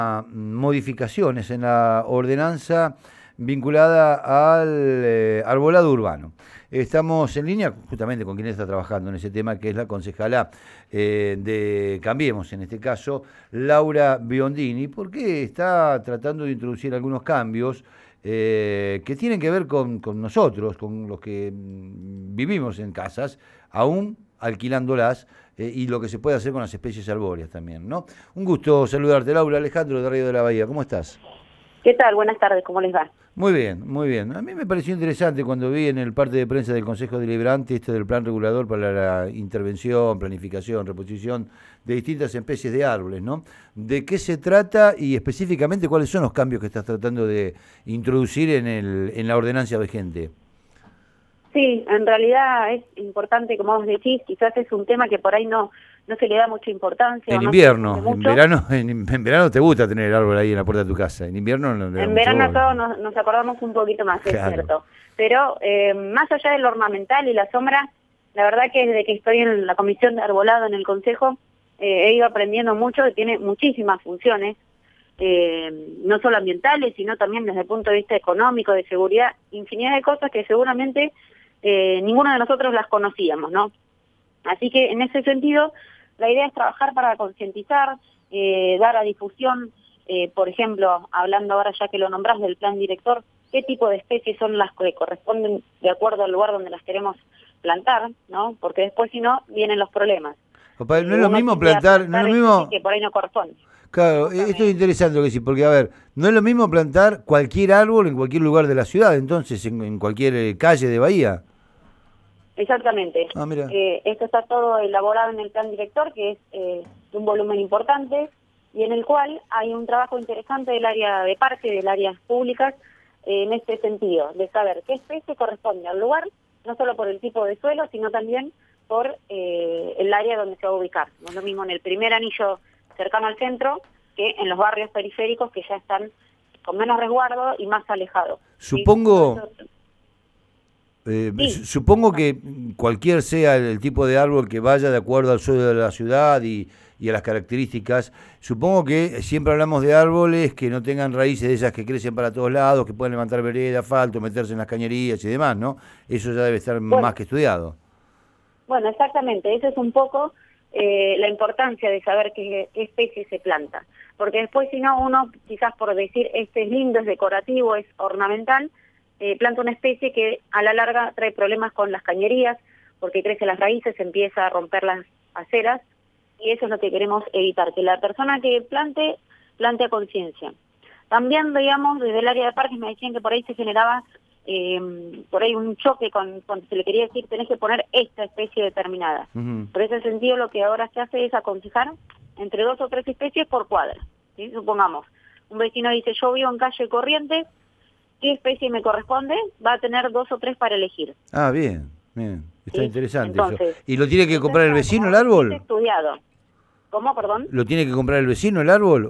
modificaciones en la ordenanza vinculada al arbolado urbano. Estamos en línea justamente con quien está trabajando en ese tema, que es la concejala de Cambiemos, en este caso, Laura Biondini, porque está tratando de introducir algunos cambios que tienen que ver con nosotros, con los que vivimos en casas, aún alquilándolas, y lo que se puede hacer con las especies arbóreas también, ¿no? Un gusto saludarte, Laura. Alejandro de Río de la Bahía, ¿cómo estás? ¿Qué tal? Buenas tardes, ¿cómo les va? Muy bien, muy bien. A mí me pareció interesante cuando vi en el parte de prensa del Consejo Deliberante esto del plan regulador para la intervención, planificación, reposición de distintas especies de árboles, ¿no? ¿De qué se trata y específicamente cuáles son los cambios que estás tratando de introducir en la ordenanza vigente? Sí, en realidad es importante, como vos decís, quizás es un tema que por ahí no se le da mucha importancia En o no se difunde invierno, en mucho. verano, en verano te gusta tener el árbol ahí en la puerta de tu casa, en invierno no le da En mucha verano bola. todos nos acordamos un poquito más, es Claro. cierto. Pero más allá del ornamental y la sombra, la verdad que desde que estoy en la comisión de arbolado en el Consejo, he ido aprendiendo mucho, que tiene muchísimas funciones, no solo ambientales, sino también desde el punto de vista económico, de seguridad, infinidad de cosas que seguramente ninguno de nosotros las conocíamos, ¿no? Así que en ese sentido, la idea es trabajar para concientizar, dar a difusión, por ejemplo, hablando ahora ya que lo nombrás del plan director, qué tipo de especies son las que corresponden de acuerdo al lugar donde las queremos plantar, ¿no? Porque después si no, vienen los problemas. Papá, no es lo Uno mismo tiende a plantar, no es plantar lo especies mismo. que por ahí no corresponden. Claro, esto es Justamente. interesante lo que decís, porque a ver, no es lo mismo plantar cualquier árbol en cualquier lugar de la ciudad, entonces en cualquier calle de Bahía. Exactamente. Ah, mira. Esto está todo elaborado en el plan director, que es de un volumen importante, y en el cual hay un trabajo interesante del área de parque, del área públicas, en este sentido, de saber qué especie corresponde al lugar, no solo por el tipo de suelo, sino también por el área donde se va a ubicar. No es lo mismo en el primer anillo cercano al centro que en los barrios periféricos que ya están con menos resguardo y más alejados. ¿Sí? Por Supongo, eso, sí. supongo que cualquier sea el tipo de árbol que vaya de acuerdo al suelo de la ciudad y a las características, supongo que siempre hablamos de árboles que no tengan raíces de esas que crecen para todos lados, que pueden levantar vereda, asfalto, meterse en las cañerías y demás, ¿no? Eso ya debe estar más Bueno, que estudiado. Bueno, exactamente, esa es un poco la importancia de saber qué especie se planta, porque después si no uno quizás por decir este es lindo, es decorativo, es ornamental, planta una especie que a la larga trae problemas con las cañerías, porque crece las raíces, empieza a romper las aceras, y eso es lo que queremos evitar, que la persona que plante a conciencia. También veíamos desde el área de parques, me decían que por ahí se generaba por ahí un choque cuando se le quería decir tenés que poner esta especie determinada. Ujú. Por ese sentido lo que ahora se hace es aconsejar entre 2 o 3 especies por cuadra, ¿sí? Supongamos, un vecino dice yo vivo en calle Corrientes, ¿qué especie me corresponde? Va a tener 2 o 3 para elegir, Ah, bien, bien. Está ¿sí? interesante eso. Entonces, ¿Y lo tiene que esto comprar el está, como vecino el vos decís, árbol? estudiado. ¿Cómo, perdón? ¿Lo tiene que comprar el vecino el árbol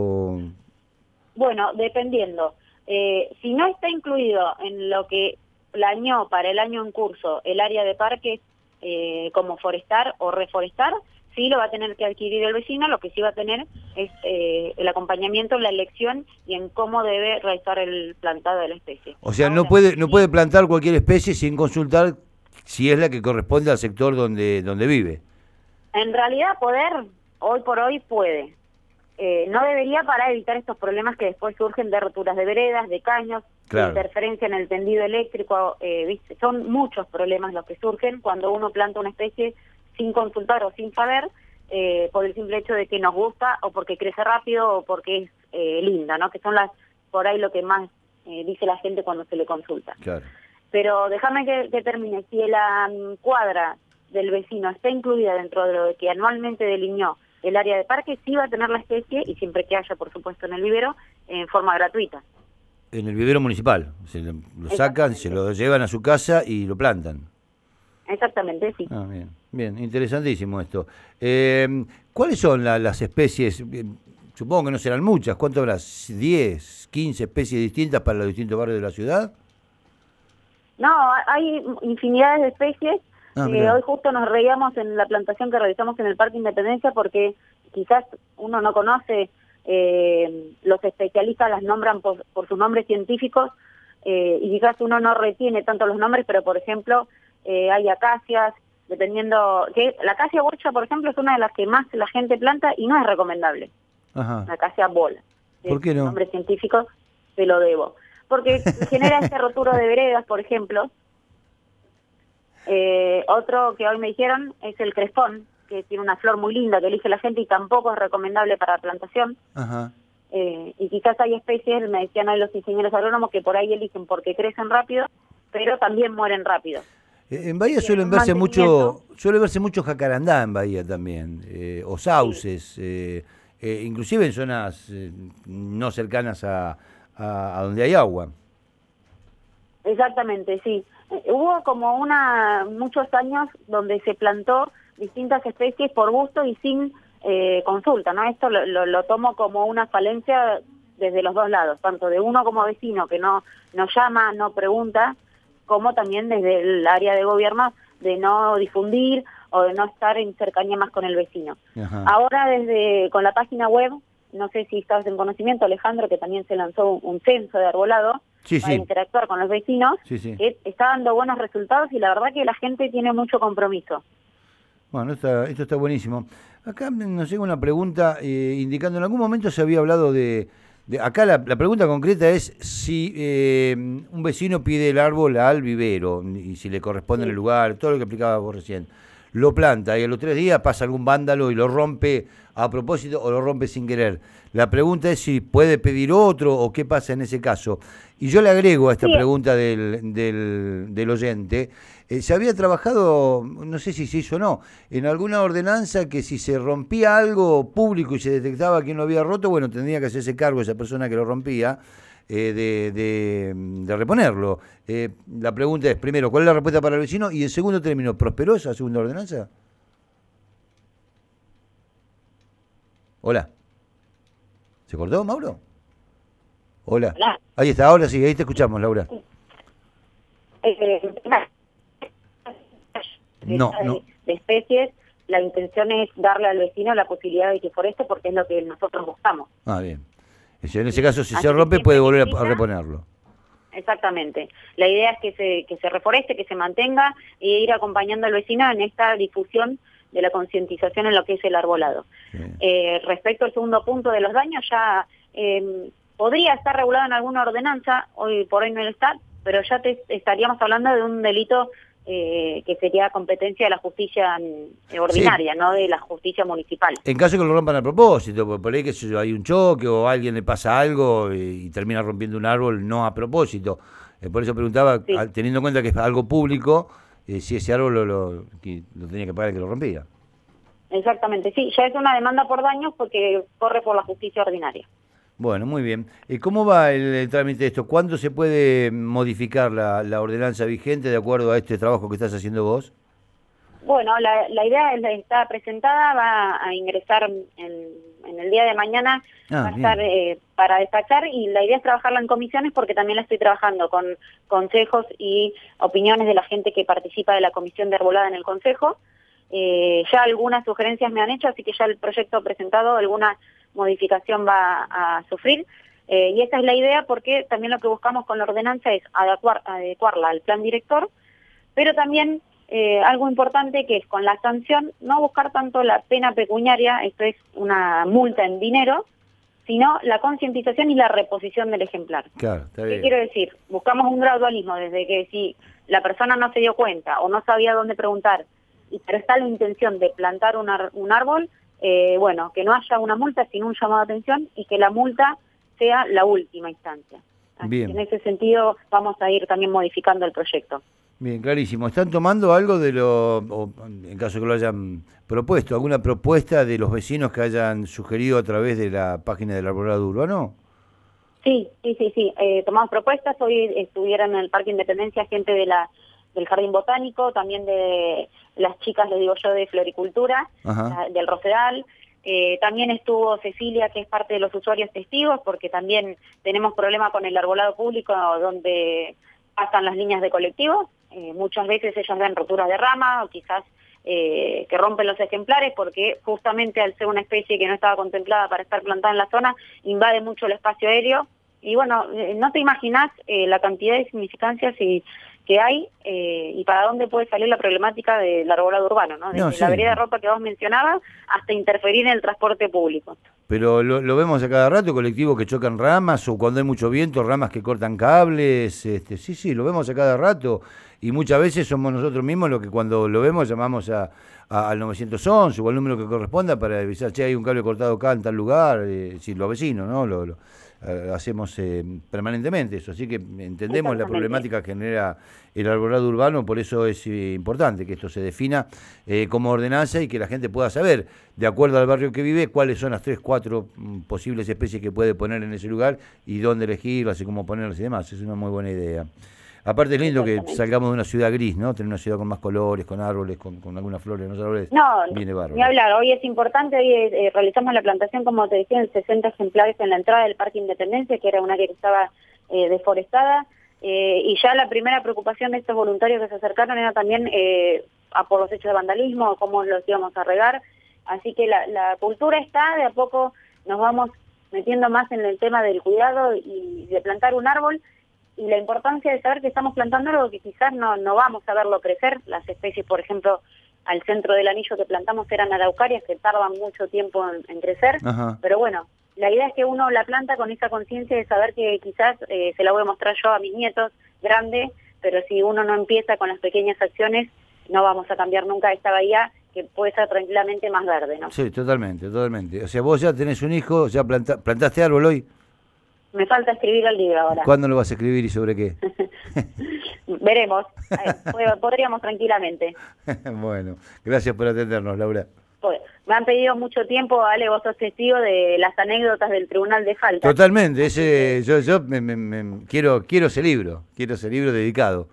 Bueno, dependiendo. Si no está incluido en lo que planeó para el año en curso el área de parques como forestar o reforestar, sí lo va a tener que adquirir el vecino, lo que sí va a tener es el acompañamiento en la elección y en cómo debe realizar el plantado de la especie. O sea, Ahora, no sí, puede plantar cualquier especie sin consultar si es la que corresponde al sector donde vive? en realidad poder, hoy por hoy puede. No debería para evitar estos problemas que después surgen de roturas de veredas, de caños, de Claro. interferencia en el tendido eléctrico, ¿viste? Son muchos problemas los que surgen cuando uno planta una especie sin consultar o sin saber, por el simple hecho de que nos gusta o porque crece rápido o porque es linda, ¿no? Que son las por ahí lo que más dice la gente cuando se le consulta. Claro. Pero déjame que termine. Si la cuadra del vecino está incluida dentro de lo que anualmente delineó el área de parque, sí va a tener la especie, y siempre que haya, por supuesto, en el vivero, en forma gratuita. En el vivero municipal. Lo sacan, se Exactamente. lo llevan a su casa y lo plantan. Exactamente, sí. Ah, bien, bien, interesantísimo esto. ¿Cuáles son las especies? Supongo que no serán muchas. ¿Cuánto habrá? ¿10, 15 especies distintas para los distintos barrios de la ciudad? No, hay infinidades de especies. Ah, mira. Hoy justo nos reíamos en la plantación que realizamos en el Parque Independencia porque quizás uno no conoce los especialistas las nombran por sus nombres científicos, y quizás uno no retiene tanto los nombres, pero por ejemplo hay acacias, dependiendo, que la acacia bocha, por ejemplo, es una de las que más la gente planta y no es recomendable. Ajá. La acacia bola. ¿Por qué no? Nombre científico te lo debo. Porque genera este roturo de veredas, por ejemplo. Otro que hoy me dijeron es el crespón, que tiene una flor muy linda que elige la gente y tampoco es recomendable para plantación. Ajá. Y quizás hay especies, me decían hoy los ingenieros agrónomos, que por ahí eligen porque crecen rápido, pero también mueren rápido. En Bahía Tiene un suele verse mucho jacarandá en Bahía también, o sauces, inclusive en zonas no cercanas a donde hay agua. Exactamente, sí. Hubo como muchos años donde se plantó distintas especies por gusto y sin consulta, ¿no? Esto lo tomo como una falencia desde los dos lados, tanto de uno como vecino que no llama, no pregunta, como también desde el área de gobierno de no difundir o de no estar en cercanía más con el vecino. Ajá. Ahora con la página web, no sé si estás en conocimiento, Alejandro, que también se lanzó un censo de arbolado para interactuar con los vecinos, que está dando buenos resultados y la verdad que la gente tiene mucho compromiso. Bueno, esto está buenísimo. Acá nos llega una pregunta indicando, en algún momento se había hablado acá la pregunta concreta es si un vecino pide el árbol al vivero y si le corresponde en el lugar, todo lo que explicaba vos recién. Lo planta y a los 3 días pasa algún vándalo y lo rompe a propósito o lo rompe sin querer. La pregunta es si puede pedir otro o qué pasa en ese caso. Y yo le agrego a esta pregunta del oyente, se había trabajado, no sé si se hizo o no, en alguna ordenanza que si se rompía algo público y se detectaba quién lo había roto, bueno, tendría que hacerse cargo esa persona que lo rompía, de reponerlo. La pregunta es, primero, ¿cuál es la respuesta para el vecino? Y en segundo término, ¿prosperó esa segunda ordenanza? Hola. ¿Se cortó, Mauro? Hola. Hola. Ahí está, ahora sí, ahí te escuchamos, Laura. No. De especies, la intención es darle al vecino la posibilidad de que foreste porque es lo que nosotros buscamos. Ah, bien. En ese caso, si se rompe, puede volver a reponerlo. Exactamente. La idea es que se reforeste, que se mantenga e ir acompañando al vecino en esta difusión de la concientización en lo que es el arbolado. Respecto al segundo punto de los daños, ya podría estar regulado en alguna ordenanza, hoy por hoy no lo está, pero ya estaríamos hablando de un delito que sería competencia de la justicia ordinaria, no de la justicia municipal. En caso que lo rompan a propósito, porque por ahí que hay un choque o a alguien le pasa algo y termina rompiendo un árbol no a propósito. Por eso preguntaba, teniendo en cuenta que es algo público, si ese árbol lo tenía que pagar el que lo rompía. Exactamente, sí, ya es una demanda por daños porque corre por la justicia ordinaria. Bueno, muy bien. ¿Cómo va el trámite de esto? ¿Cuándo se puede modificar la ordenanza vigente de acuerdo a este trabajo que estás haciendo vos? Bueno, la idea está presentada, va a ingresar en el día de mañana, va a estar para despachar y la idea es trabajarla en comisiones porque también la estoy trabajando con consejos y opiniones de la gente que participa de la comisión de arbolada en el consejo. Ya algunas sugerencias me han hecho, así que ya el proyecto presentado, alguna modificación va a sufrir. Y esa es la idea porque también lo que buscamos con la ordenanza es adecuarla al plan director, pero también algo importante que es con la sanción no buscar tanto la pena pecuniaria, esto es una multa en dinero, sino la concientización y la reposición del ejemplar. Claro, está bien. ¿Qué quiero decir? Buscamos un gradualismo desde que si la persona no se dio cuenta o no sabía dónde preguntar, pero está la intención de plantar un árbol, bueno, que no haya una multa, sino un llamado de atención y que la multa sea la última instancia. Así Bien. que en ese sentido vamos a ir también modificando el proyecto. Bien, clarísimo. ¿Están tomando algo o en caso que lo hayan propuesto, alguna propuesta de los vecinos que hayan sugerido a través de la página del arbolado urbano? Sí. Tomamos propuestas. Hoy estuvieron en el Parque Independencia gente del Jardín Botánico, también de las chicas, les digo yo, de Floricultura, del Rosedal. También estuvo Cecilia, que es parte de los usuarios testigos, porque también tenemos problema con el arbolado público donde pasan las líneas de colectivos. Muchas veces ellas ven roturas de rama o quizás que rompen los ejemplares, porque justamente al ser una especie que no estaba contemplada para estar plantada en la zona, invade mucho el espacio aéreo. Y bueno, no te imaginás la cantidad de significancias que hay y para dónde puede salir la problemática del arbolado urbano, ¿no? Desde la vereda Ropa que vos mencionabas hasta interferir en el transporte público. Pero lo vemos a cada rato, colectivos que chocan ramas, o cuando hay mucho viento, ramas que cortan cables, sí, lo vemos a cada rato, y muchas veces somos nosotros mismos los que cuando lo vemos llamamos al 911 o al número que corresponda para avisar, che, hay un cable cortado acá en tal lugar, si los vecinos, ¿no? Hacemos permanentemente eso, así que entendemos la problemática que genera el arbolado urbano, por eso es importante que esto se defina como ordenanza y que la gente pueda saber, de acuerdo al barrio que vive, cuáles son las 3, 4 posibles especies que puede poner en ese lugar y dónde elegirlas y cómo ponerlas y demás. Es una muy buena idea. Aparte es lindo que salgamos de una ciudad gris, ¿no? Tener una ciudad con más colores, con árboles, con algunas flores, no árboles. No, viene bárbaro. Ni hablar. Hoy es importante, hoy realizamos la plantación, como te decía, en 60 ejemplares en la entrada del Parque Independencia, que era un área que estaba deforestada, y ya la primera preocupación de estos voluntarios que se acercaron era también por los hechos de vandalismo, cómo los íbamos a regar. Así que la cultura está, de a poco nos vamos metiendo más en el tema del cuidado y de plantar un árbol, y la importancia de saber que estamos plantando algo que quizás no vamos a verlo crecer. Las especies, por ejemplo, al centro del anillo que plantamos eran araucarias que tardan mucho tiempo en crecer. Ajá. Pero bueno, la idea es que uno la planta con esa conciencia de saber que quizás se la voy a mostrar yo a mis nietos grande, pero si uno no empieza con las pequeñas acciones, no vamos a cambiar nunca esta bahía que puede ser tranquilamente más verde, ¿no? Sí, totalmente. O sea, vos ya tenés un hijo, ya plantaste árbol hoy. Me falta escribir el libro ahora. ¿Cuándo lo vas a escribir y sobre qué? Veremos. Podríamos tranquilamente. Bueno, gracias por atendernos, Laura. Me han pedido mucho tiempo, Ale, vos sos testigo de las anécdotas del Tribunal de Faltas. Totalmente. Yo quiero ese libro dedicado.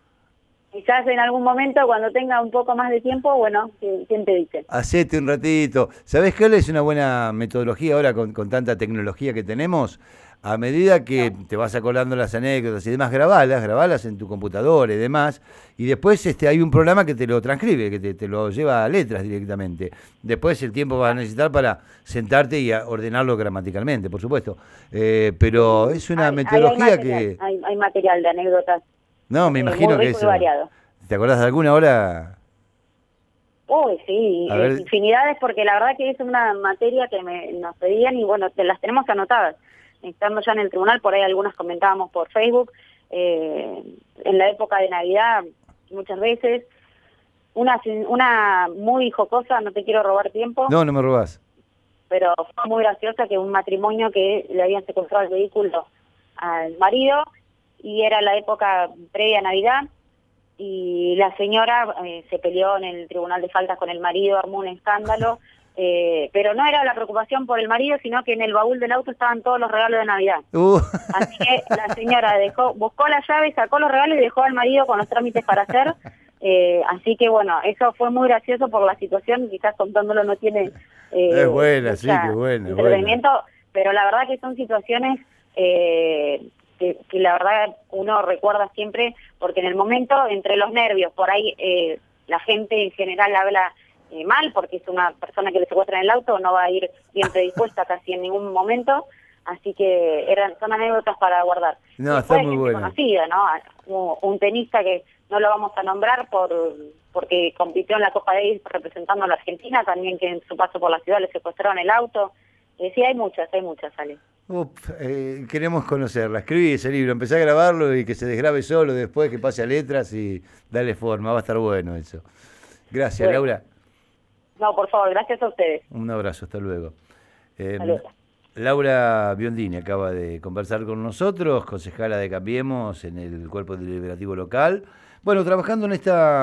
Quizás en algún momento, cuando tenga un poco más de tiempo, bueno, ¿quién te dice? Hacete un ratito. ¿Sabés qué es una buena metodología ahora con tanta tecnología que tenemos? A medida que te vas acordando las anécdotas y demás, grabalas en tu computadora y demás, y después hay un programa que te lo transcribe, que te lo lleva a letras directamente. Después el tiempo vas a necesitar para sentarte y ordenarlo gramaticalmente, por supuesto. Pero es una metodología que... Hay material de anécdotas. No, me imagino que eso... Variado. ¿Te acordás de alguna hora? Uy, sí, infinidades, porque la verdad que es una materia que nos pedían y bueno, las tenemos anotadas. Estando ya en el tribunal, por ahí algunas comentábamos por Facebook, en la época de Navidad, muchas veces, una muy jocosa, no te quiero robar tiempo. No me robás. Pero fue muy graciosa, que un matrimonio que le habían secuestrado el vehículo al marido, y era la época previa a Navidad, y la señora se peleó en el Tribunal de Faltas con el marido, armó un escándalo, pero no era la preocupación por el marido, sino que en el baúl del auto estaban todos los regalos de Navidad. Así que la señora buscó la llave, sacó los regalos y dejó al marido con los trámites para hacer. Así que bueno, eso fue muy gracioso por la situación, quizás contándolo no tiene... es buena, sí, qué buena. Entretenimiento, pero la verdad que son situaciones... que la verdad uno recuerda siempre, porque en el momento, entre los nervios, por ahí la gente en general habla mal, porque es una persona que le secuestra en el auto, no va a ir bien predispuesta casi en ningún momento, así que son anécdotas para guardar. No, está muy bueno. Conocida, ¿no? Un tenista que no lo vamos a nombrar porque compitió en la Copa Davis representando a la Argentina, también que en su paso por la ciudad le secuestraron el auto. Sí, hay muchas, Ale. Queremos conocerla. Escribí ese libro, empecé a grabarlo y que se desgrabe solo después, que pase a letras y dale forma, va a estar bueno eso. Gracias, bueno. Laura. No, por favor, gracias a ustedes. Un abrazo, hasta luego. Laura Biondini acaba de conversar con nosotros, concejala de Cambiemos en el Cuerpo Deliberativo Local. Bueno, trabajando en esta...